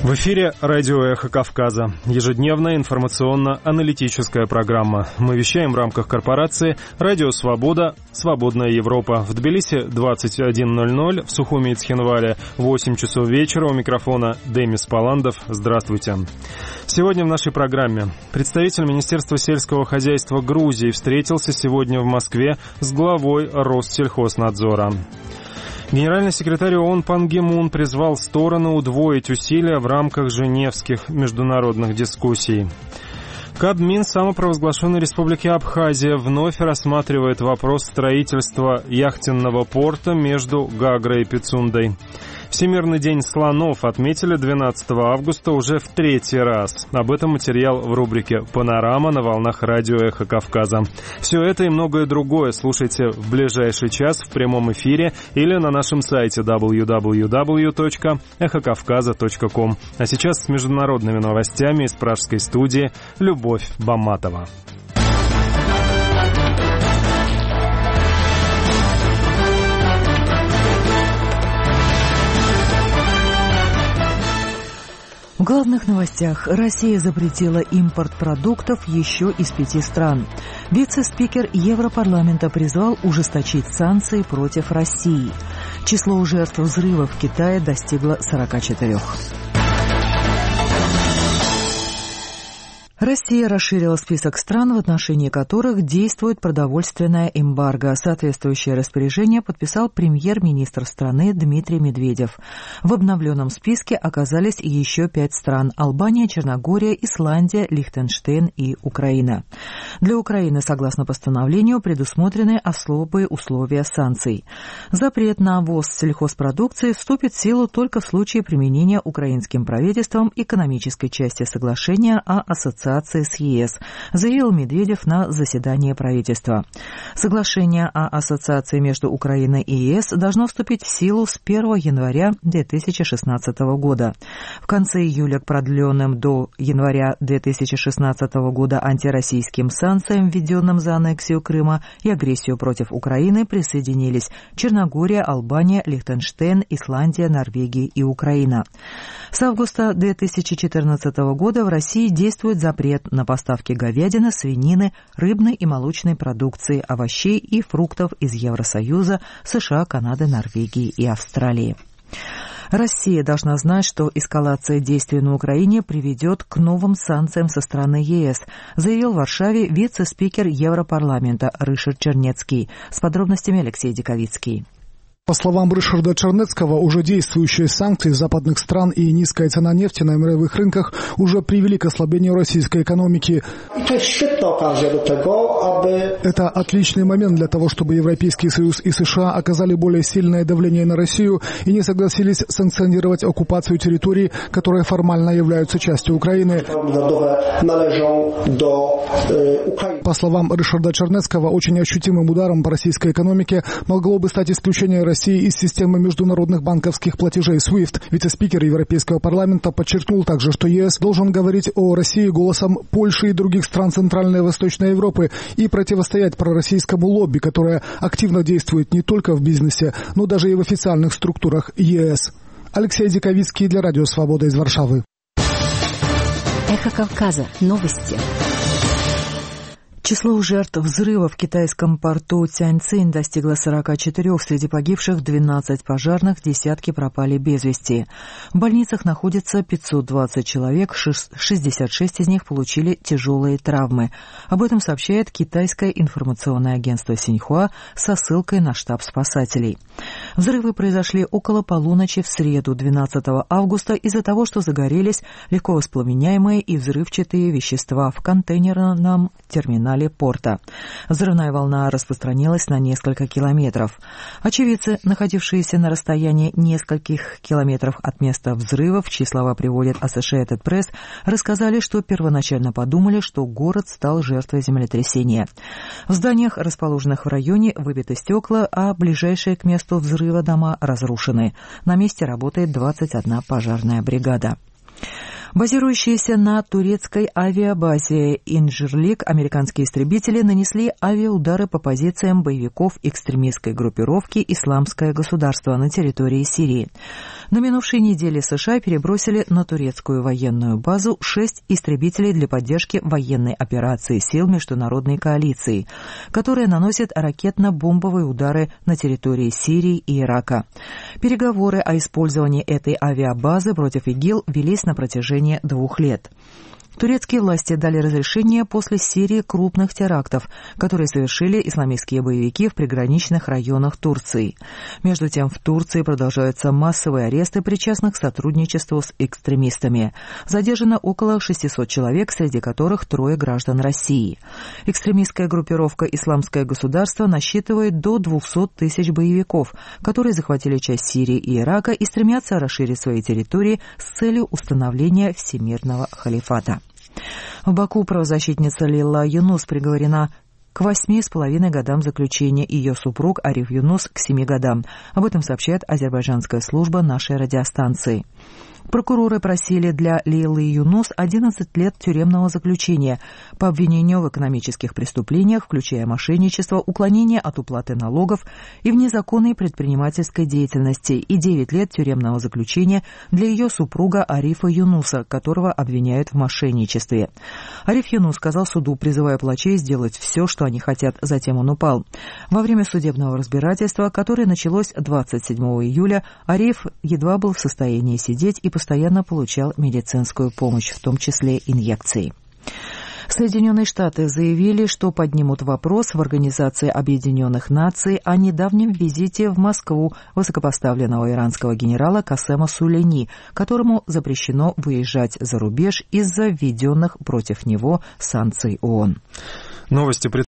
В эфире радио «Эхо Кавказа». Ежедневная информационно-аналитическая программа. Мы вещаем в рамках корпорации «Радио Свобода. Свободная Европа». В Тбилиси 21:00, в Сухуми и Цхинвале 8 часов вечера. У микрофона Демис Паландов. Здравствуйте. Сегодня в нашей программе представитель Министерства сельского хозяйства Грузии встретился сегодня в Москве с главой Россельхознадзора. Генеральный секретарь ООН Пан Ги Мун призвал стороны удвоить усилия в рамках женевских международных дискуссий. Кабмин самопровозглашенной Республики Абхазия вновь рассматривает вопрос строительства яхтенного порта между Гагрой и Пицундой. Всемирный день слонов отметили 12 августа уже в третий раз. Об этом материал в рубрике «Панорама» на волнах радио «Эхо Кавказа». Все это и многое другое слушайте в ближайший час в прямом эфире или на нашем сайте www.эхокавказа.ком. А сейчас с международными новостями из пражской студии Любовь Баматова. В главных новостях. Россия запретила импорт продуктов еще из 5 стран. Вице-спикер Европарламента призвал ужесточить санкции против России. Число жертв взрыва в Китае достигло 44. Россия расширила список стран, в отношении которых действует продовольственное эмбарго. Соответствующее распоряжение подписал премьер-министр страны Дмитрий Медведев. В обновленном списке оказались еще 5 стран – Албания, Черногория, Исландия, Лихтенштейн и Украина. Для Украины, согласно постановлению, предусмотрены особые условия санкций. Запрет на ввоз сельхозпродукции вступит в силу только в случае применения украинским правительством экономической части соглашения о ассоциации с ЕС, заявил Медведев на заседании правительства. Соглашение о ассоциации между Украиной и ЕС должно вступить в силу с 1 января 2016 года. В конце июля к продленным до января 2016 года антироссийским санкциям, введенным за аннексию Крыма и агрессию против Украины, присоединились Черногория, Албания, Лихтенштейн, Исландия, Норвегия и Украина. С августа 2014 года в России действует запрет на поставки говядины, свинины, рыбной и молочной продукции, овощей и фруктов из Евросоюза, США, Канады, Норвегии и Австралии. Россия должна знать, что эскалация действий на Украине приведет к новым санкциям со стороны ЕС, заявил в Варшаве вице-спикер Европарламента Ришард Чернецкий. С подробностями Алексей Диковицкий. По словам Ришарда Чернецкого, уже действующие санкции западных стран и низкая цена нефти на мировых рынках уже привели к ослаблению российской экономики. Это отличный момент для того, чтобы Европейский Союз и США оказали более сильное давление на Россию и не согласились санкционировать оккупацию территорий, которые формально являются частью Украины. По словам Ришарда Чернецкого, очень ощутимым ударом по российской экономике могло бы стать исключение России из системы международных банковских платежей SWIFT. Вице-спикер Европейского парламента подчеркнул также, что ЕС должен говорить о России голосом Польши и других стран Центральной и Восточной Европы и противостоять пророссийскому лобби, которое активно действует не только в бизнесе, но даже и в официальных структурах ЕС. Алексей Диковицкий для Радио Свобода из Варшавы. Эхо Кавказа. Новости. Число жертв взрыва в китайском порту Тяньцинь достигло 44, среди погибших 12 пожарных, десятки пропали без вести. В больницах находится 520 человек, 66 из них получили тяжелые травмы. Об этом сообщает китайское информационное агентство Синьхуа со ссылкой на штаб спасателей. Взрывы произошли около полуночи в среду, 12 августа, из-за того, что загорелись легко воспламеняемые и взрывчатые вещества в контейнерном терминале порта. Взрывная волна распространилась на несколько километров. Очевидцы, находившиеся на расстоянии нескольких километров от места взрыва, в чьи слова приводит Associated Press, рассказали, что первоначально подумали, что город стал жертвой землетрясения. В зданиях, расположенных в районе, выбиты стекла, а ближайшие к месту взрыва дома разрушены. На месте работает 21 пожарная бригада. Базирующиеся на турецкой авиабазе Инжирлик американские истребители нанесли авиаудары по позициям боевиков экстремистской группировки «Исламское государство» на территории Сирии. На минувшей неделе США перебросили на турецкую военную базу 6 истребителей для поддержки военной операции сил международной коалиции, которая наносит ракетно-бомбовые удары на территории Сирии и Ирака. Переговоры о использовании этой авиабазы против ИГИЛ велись на протяжении 2 лет. Турецкие власти дали разрешение после серии крупных терактов, которые совершили исламистские боевики в приграничных районах Турции. Между тем, в Турции продолжаются массовые аресты причастных к сотрудничеству с экстремистами. Задержано около 600 человек, среди которых 3 граждан России. Экстремистская группировка «Исламское государство» насчитывает до 200 тысяч боевиков, которые захватили часть Сирии и Ирака и стремятся расширить свои территории с целью установления всемирного халифата. В Баку правозащитница Лейла Юнус приговорена к 8,5 годам заключения, ее супруг Ариф Юнус к 7 годам. Об этом сообщает азербайджанская служба нашей радиостанции. Прокуроры просили для Лейлы Юнус 11 лет тюремного заключения по обвинению в экономических преступлениях, включая мошенничество, уклонение от уплаты налогов и в незаконной предпринимательской деятельности, и 9 лет тюремного заключения для ее супруга Арифа Юнуса, которого обвиняют в мошенничестве. Ариф Юнус сказал суду, призывая палачей сделать все, что они хотят, затем он упал. Во время судебного разбирательства, которое началось 27 июля, Ариф едва был в состоянии сидеть и постоянно получал медицинскую помощь, в том числе инъекции. Соединенные Штаты заявили, что поднимут вопрос в Организации Объединенных Наций о недавнем визите в Москву высокопоставленного иранского генерала Касема Сулейни, которому запрещено выезжать за рубеж из-за введенных против него санкций ООН. Новости